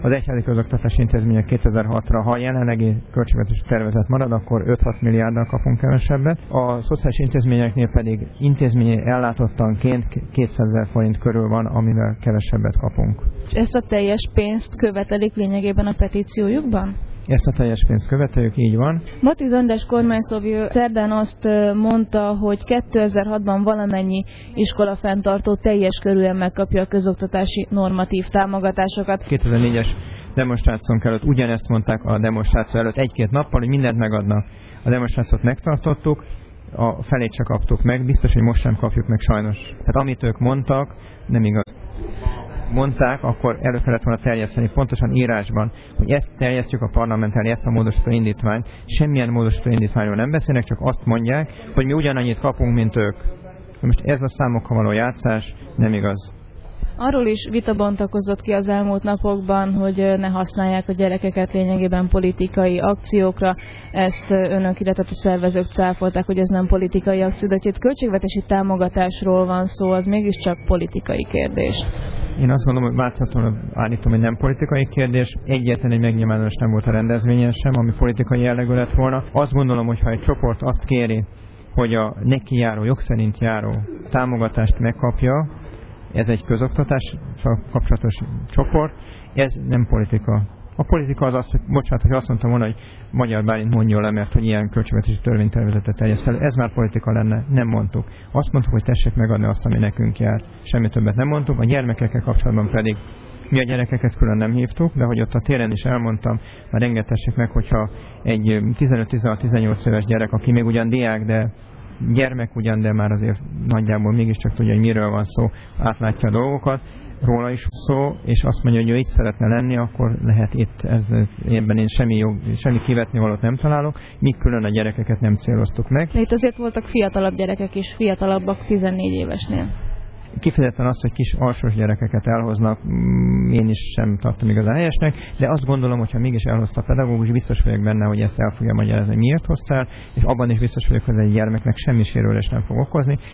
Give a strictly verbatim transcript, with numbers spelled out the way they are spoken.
Az egyházi közoktatási intézmények kétezer-hatra, ha a jelenlegi költségvetési tervezet marad, akkor öt-hat milliárddal kapunk kevesebbet. A szociális intézményeknél pedig intézményi ellátottanként kétszázezer forint körül van, amivel kevesebbet kapunk. Ezt a teljes pénzt követelik lényegében a petíciójukban? Ezt a teljes pénzt követeljük, így van. Matiz András kormányszóvivő szerdán azt mondta, hogy kétezer-hatban valamennyi iskolafenntartó teljes körűen megkapja a közoktatási normatív támogatásokat. kétezer-négyes demonstrációnk előtt ugyanezt mondták a demonstráció előtt egy-két nappal, hogy mindent megadnak. A demonstrációt megtartottuk, a felét csak kaptuk meg, biztos, hogy most sem kapjuk meg sajnos. Tehát amit ők mondtak, nem igaz. Mondták, akkor elő kellett volna terjeszteni pontosan írásban, hogy ezt terjesztjük a parlament elé, ezt a módosító indítványt. Semmilyen módosító indítványról nem beszélnek, csak azt mondják, hogy mi ugyanannyit kapunk, mint ők. Most ez a számokkal való játszás nem igaz. Arról is vita bontakozott ki az elmúlt napokban, hogy ne használják a gyerekeket lényegében politikai akciókra. Ezt önök, illetve a szervezők cáfolták, hogy ez nem politikai akció, de hogy költségvetési támogatásról van szó, az mégiscsak politikai kérdés. Én azt gondolom, hogy változatlanul állítom, hogy nem politikai kérdés. Egyetlen egy megnyilvánulás nem volt a rendezvényen sem, ami politikai jellegű lett volna. Azt gondolom, hogy ha egy csoport azt kéri, hogy a neki járó, jog szerint járó támogatást megkapja, ez egy közoktatással kapcsolatos csoport, ez nem politika. A politika az az, hogy bocsánat, hogy azt mondtam volna, hogy Magyar Bálint mondjon le, mert hogy ilyen költségvetési törvénytervezetet terjeszt el. Ez már politika lenne, nem mondtuk. Azt mondtuk, hogy tessék megadni azt, ami nekünk jár. Semmi többet nem mondtuk. A gyermekekkel kapcsolatban pedig mi a gyerekeket külön nem hívtuk, de hogy ott a téren is elmondtam, már rengetessék meg, hogyha egy tizenöt-tizenhat-tizennyolc éves gyerek, aki még ugyan diák, de gyermek ugyan, de már azért nagyjából mégiscsak tudja, hogy miről van szó, átlátja a dolgokat, róla is szó, és azt mondja, hogy ő itt szeretne lenni, akkor lehet itt, ez, ebben én semmi, jog, semmi kivetni valót nem találok, mi külön a gyerekeket nem céloztuk meg. Itt azért voltak fiatalabb gyerekek is, fiatalabbak tizennégy évesnél. Kifejezetten azt, hogy kis alsós gyerekeket elhoznak, én is sem tartom igazán helyesnek, de azt gondolom, hogyha mégis elhozta a pedagógus, biztos vagyok benne, hogy ezt el fogja magyarázni, miért hoztál, és abban is biztos vagyok, hogy egy gyermeknek semmi sérülést nem fog okozni.